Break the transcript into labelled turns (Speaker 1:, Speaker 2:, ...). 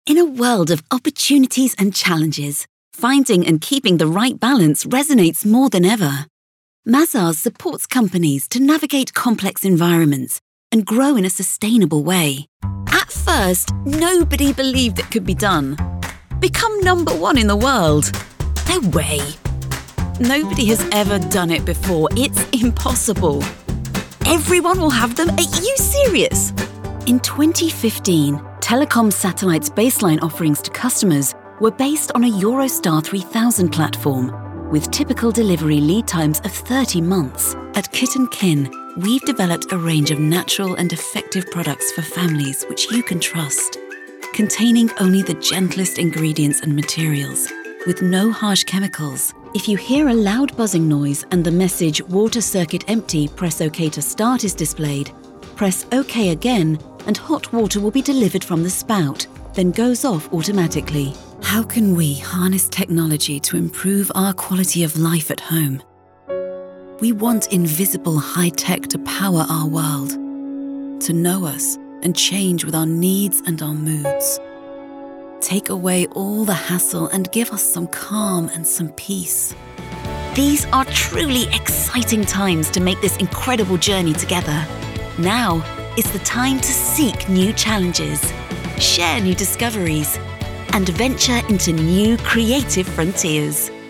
Speaker 1: In a world of opportunities and challenges, finding and keeping the right balance resonates more than ever. Mazars supports companies to navigate complex environments and grow in a sustainable way. At first, nobody believed it could be done. Become #1 in the world. No way. Nobody has ever done it before. It's impossible. Everyone will have them? Are you serious? In 2015, Telecom Satellite's baseline offerings to customers were based on a Eurostar 3000 platform, with typical delivery lead times of 30 months. At Kit & Kin, we've developed a range of natural and effective products for families which you can trust, containing only the gentlest ingredients and materials, with no harsh chemicals. If you hear a loud buzzing noise and the message "Water circuit empty, press OK to start" is displayed, press OK again and hot water will be delivered from the spout, then goes off automatically. How can we harness technology to improve our quality of life at home? We want invisible high-tech to power our world, to know us and change with our needs and our moods. Take away all the hassle and give us some calm and some peace. These are truly exciting times to make this incredible journey together. Now is the time to seek new challenges, share new discoveries, and venture into new creative frontiers.